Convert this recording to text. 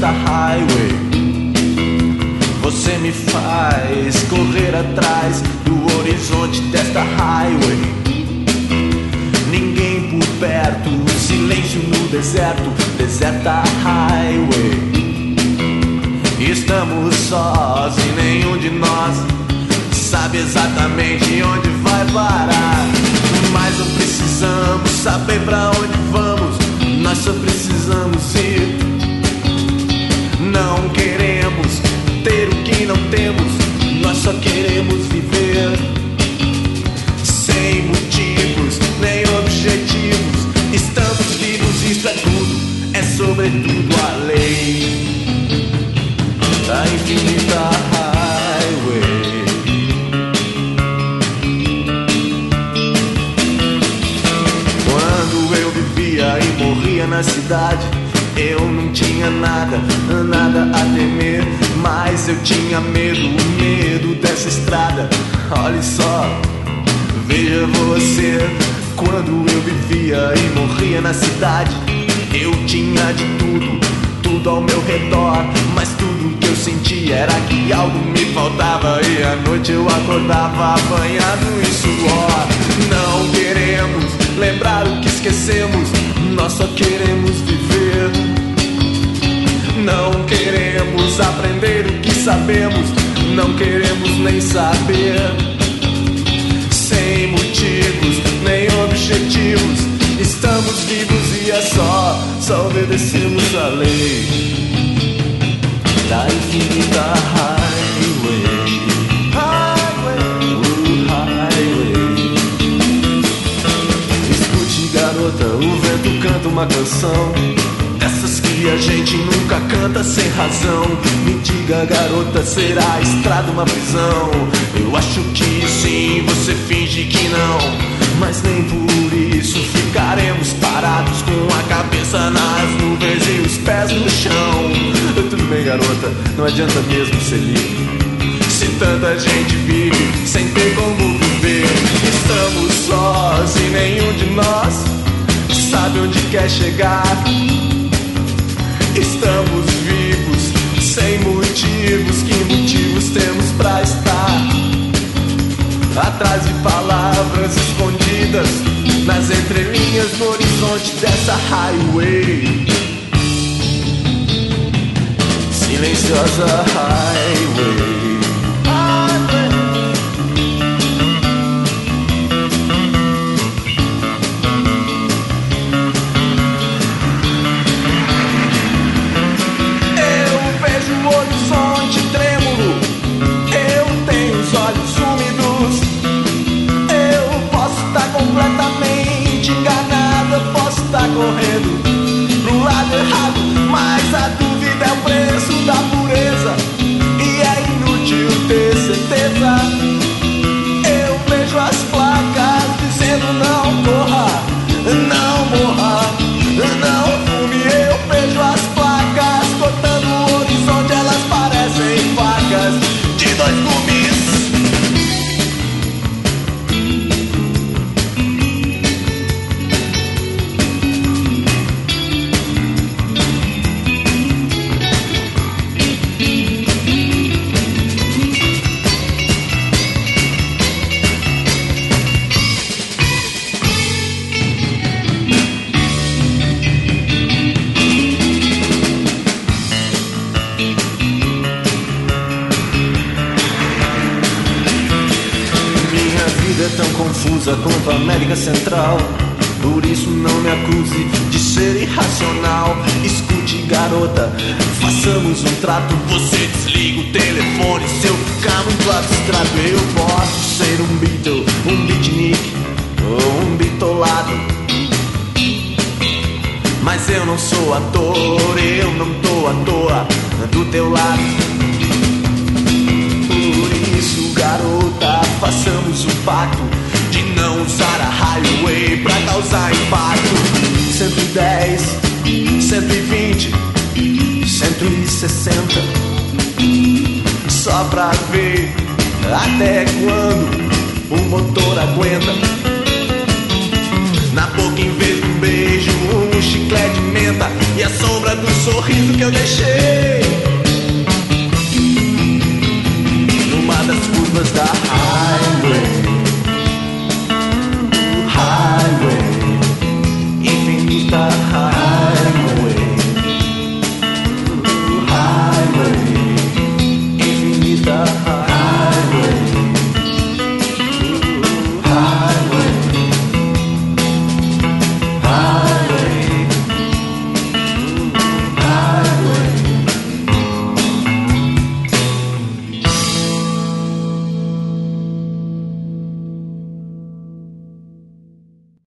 desta highway. Você me faz correr atrás do horizonte desta highway. Ninguém por perto, silêncio no deserto, deserta highway. Estamos sós e nenhum de nós sabe exatamente onde vai parar. Mas não precisamos saber pra onde vamos, nós só precisamos ir. Não queremos ter o que não temos, nós só queremos viver. Sem motivos, nem objetivos, estamos vivos, isso é tudo, é sobretudo a lei da infinita highway. Quando eu vivia e morria na cidade, eu não tinha nada a temer, mas eu tinha medo dessa estrada. Olha só, veja você, quando eu vivia e morria na cidade, eu tinha de tudo ao meu redor, mas tudo que eu sentia era que algo me faltava, e à noite eu acordava banhado em suor. Não queremos lembrar o que esquecemos, nós só queremos viver. Não queremos aprender o que sabemos, não queremos nem saber. Sem motivos, nem objetivos, estamos vivos e é só obedecemos a lei da infinita highway. Highway. Escute, garota, o vento canta uma canção, essas que a gente nunca canta sem razão. Me diga, garota, será a estrada uma prisão? Eu acho que sim, você finge que não, mas nem por isso ficaremos parados com a cabeça nas nuvens e os pés no chão. Tudo bem, garota, não adianta mesmo ser livre, se tanta gente vive sem ter como viver. Estamos sós e nenhum de nós sabe onde quer chegar. Estamos vivos, sem motivos, que motivos temos pra estar atrás de palavras escondidas nas entrelinhas do horizonte dessa highway. Silenciosa highway. Correndo pro lado errado, mas a dúvida é o preço da pureza e é inútil ter certeza. Eu vejo as placas dizendo não corra, não morra, não fume. Eu vejo as placas cortando o horizonte, elas parecem facas de dois gumes. Quanto a América Central, por isso não me acuse de ser irracional. Escute, garota, façamos um trato. Você desliga o telefone se eu ficar muito abstrato. Eu posso ser um Beatle, um beatnik ou um bitolado, mas eu não sou ator, eu não tô à toa do teu lado. Por isso, garota, façamos um pacto de não usar a highway pra causar impacto. 110, 120, 160, só pra ver até quando o motor aguenta. Na boca, em vez de um beijo, um chiclete de menta. e a sombra do sorriso que eu deixei numa das curvas da highway.